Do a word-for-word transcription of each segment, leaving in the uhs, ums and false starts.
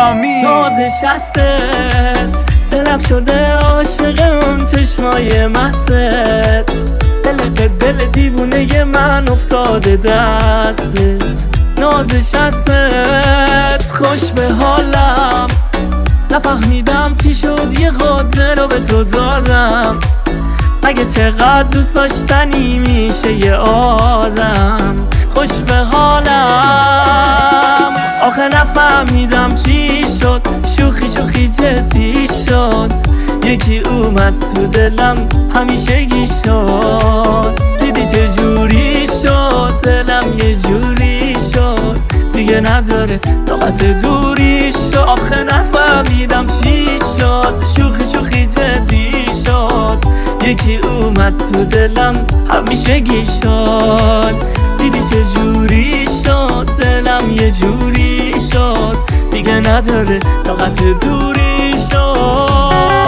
امین. نازش هستت دلم شده عاشق اون چشمای مستت، دل دل دیوونه من افتاده دستت. نازش هستت خوش به حالم، نفهمیدم چی شد یه خاطر رو به تو دادم. مگه چقدر دوست داشتنی میشه یه آدم. خوش به حالم آخه نفهمیدم چی شد، شوخی شوخی جدی شد. یکی اومد تو دلم همیشگی شد. دیدی چه جوری شد دلم یه جوری شد، دیگه نداره طاقت دوری شد. آخه نفهمیدم چی شد، شوخی شوخی جدی شد. یکی اومد تو دلم همیشگی شد. دیدی چه جوری شد دلم یه جوری شد، دیگه نداره طاقت دوری شد.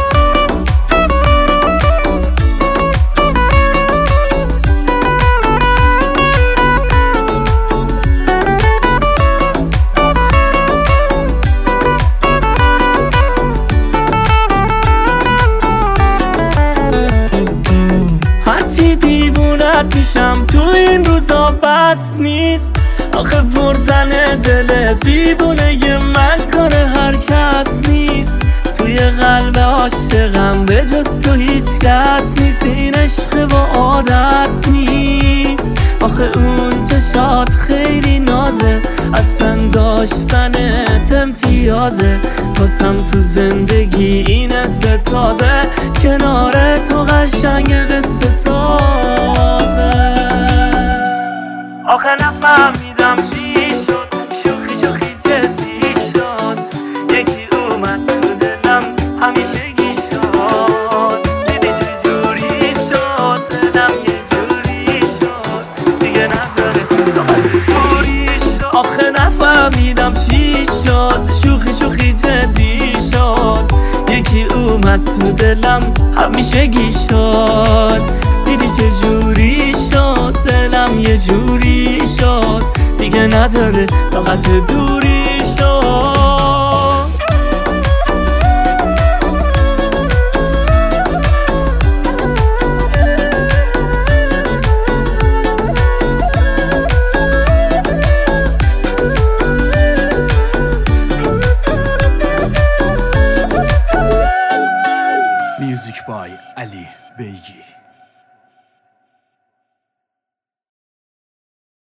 هرچی دیوونت میشم تو این روزا بس نیست. آخه بردن دل دیوونه من کار هر کس نیست. توی قلب عاشقم به جز تو هیچ کس نیست. این عشق با عادت نیست. آخه اون چشات خیلی نازه، اصلا داشتنت امتیازه. واسم تو زندگی این حس تازه، کنار تو قشنگ قصه سازه. آخه نفهمیدم چی شد، شوخی شوخی جدی شد. یکی اومد تو دلم همیشگی شد. دیدی چه جوری شد دلم یه جوری شد، دیگه نداره طاقت دوری شد. آخه نفهمیدم چی شد، شوخی شوخی جدی شد. یکی اومد تو دلم همیشگی شد. دیدی چه جوری شد دلم یه جوری شد، دیگه نداره طاقت دوری شد. Music by Ali Beygi.